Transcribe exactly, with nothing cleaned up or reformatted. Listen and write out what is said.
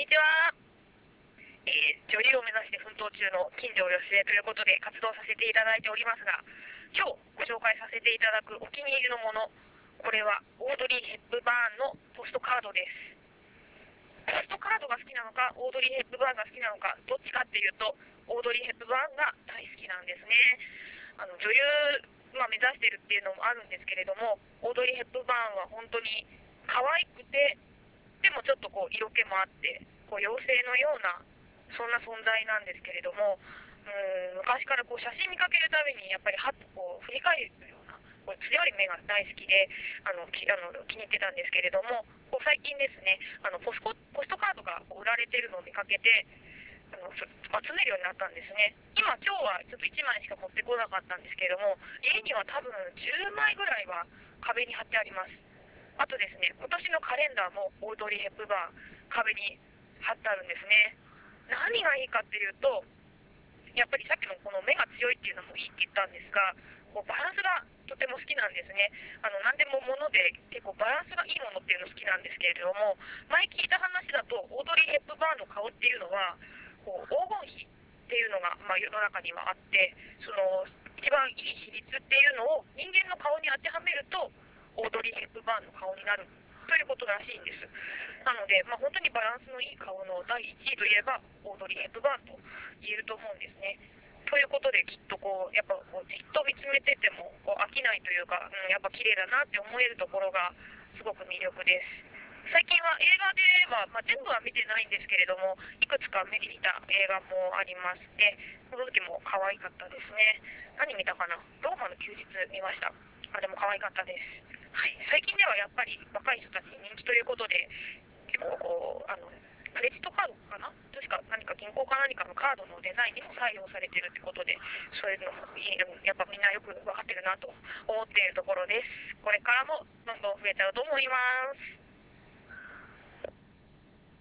にちは。えー女優を目指して奮闘中の金城よしえということで活動させていただいておりますが、今日ご紹介させていただくお気に入りのもの、これはオードリー・ヘップバーンのポストカードです。ポストカードが好きなのか、オードリー・ヘップバーンが好きなのか、どっちかっていうと、オードリー・ヘップバーンが大好きなんですね。あの女優、まあ、目指してるっていうのもあるんですけれども、オードリー・ヘップバーンは本当に可愛くて、でもちょっとこう色気もあって、こう妖精のような、そんな存在なんですけれども、うん昔からこう写真見かけるたびに、やっぱりはっとこう振り返るような、こう強い目が大好きで、あのきあの気に入ってたんですけれども、こう最近ですね、あのポスコポストカードがこう売られてるのを見かけて、あの集めるようになったんですね。今、今日はちょっといちまいしか持ってこなかったんですけれども、家には多分じゅうまいぐらいは壁に貼ってあります。あとですね、今年のカレンダーもオードリー・ヘップバーン壁に貼ってあるんですね。何がいいかっていうと、やっぱりさっきのこの目が強いっていうのもいいって言ったんですが、こうバランスがとても好きなんですね。あの何でも物で結構バランスがいいものっていうの好きなんですけれども、前聞いた話だとオードリー・ヘップバーンの顔っていうのはこう黄金比っていうのが、まあ、世の中にはあって、その一番いい比率っていうのを人間の顔に当てはめるとオードリー・ヘップバーンの顔になるということらしいんです。なので、まあ、本当にバランスのいい顔のだいいちいといえばオードリー・ヘップバーンと言えると思うんですね。ということできっとこうやっぱこうじっと見つめててもこう飽きないというか、うん、やっぱ綺麗だなって思えるところがすごく魅力です。最近は映画では、まあ、全部は見てないんですけれども、いくつか見てきた映画もありまして、その時も可愛かったですね。何見たかな、ローマの休日見ました。あれも可愛かったです。はい、最近ではやっぱり若い人たちに人気ということで、結構こう、あの、クレジットカードかな、確か何か銀行か何かのカードのデザインにも採用されてるってことで、そういうのもやっぱみんなよく分かってるなと思っているところです。これからもどんどん増えちゃうと思います。